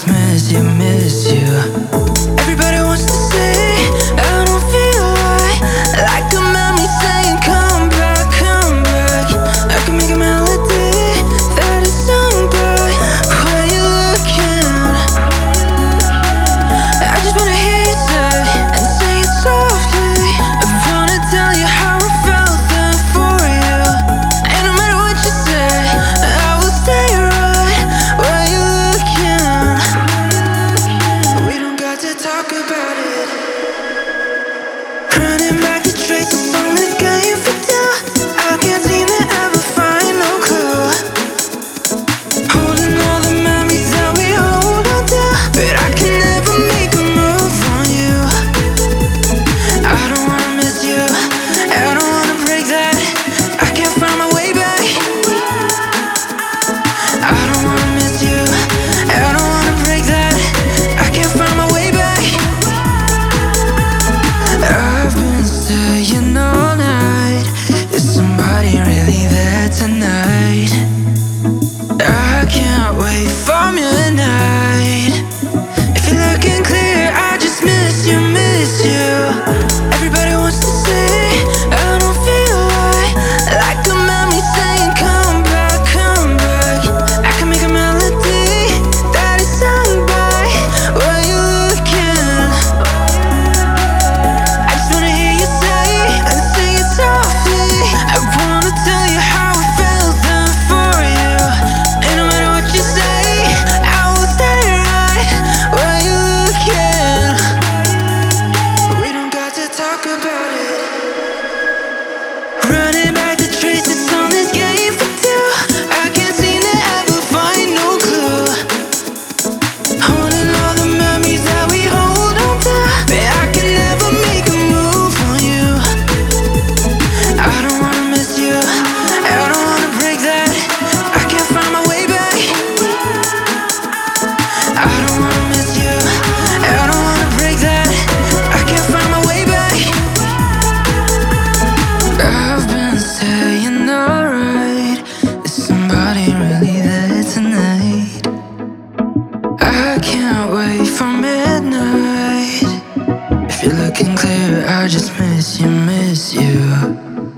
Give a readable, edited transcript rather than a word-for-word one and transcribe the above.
just miss you. Everybody wants to say I don't feel right, like a memory saying come back, come back. I can make a melody that is sung by where you're looking. I just wanna hear you say and say it softly. I wanna tell you how I felt then for you. And no matter what you say, I will stay right where you're looking. We don't got to talk about it. Running back the traces on this game for doubt. I can't seem to ever find no clue. Holding all the memories that we hold on to, but I can never make a move on you. I don't wanna miss you, I don't wanna break that. I can't find my way back. I don't wanna miss you, I don't wanna break that. I can't find my way back. I've been staying all night. Is somebody really there tonight? I can't wait for midnight. If you're looking clear, I just miss you, miss you. Everybody wants to say I don't feel right, like a memory saying come back, come back. I can make a melody that is sung by where you're looking. I just wanna hear you say and sing it softly. I wanna tell you how I felt then for you. And no matter what you say, I will stay right where you're looking. We don't got to talk about it. Running back the traces on this game for two. I can't seem to ever find no clue. Holding all the memories that we hold on to, but I can never make a move on you. I don't wanna miss you, I don't wanna break that. I can't find my way back. I don't wanna miss you, I don't wanna break that. I can't find my way back. I've been staying alright. Is somebody really there tonight? I can't wait for midnight. If you're looking clear, I just miss you, miss you.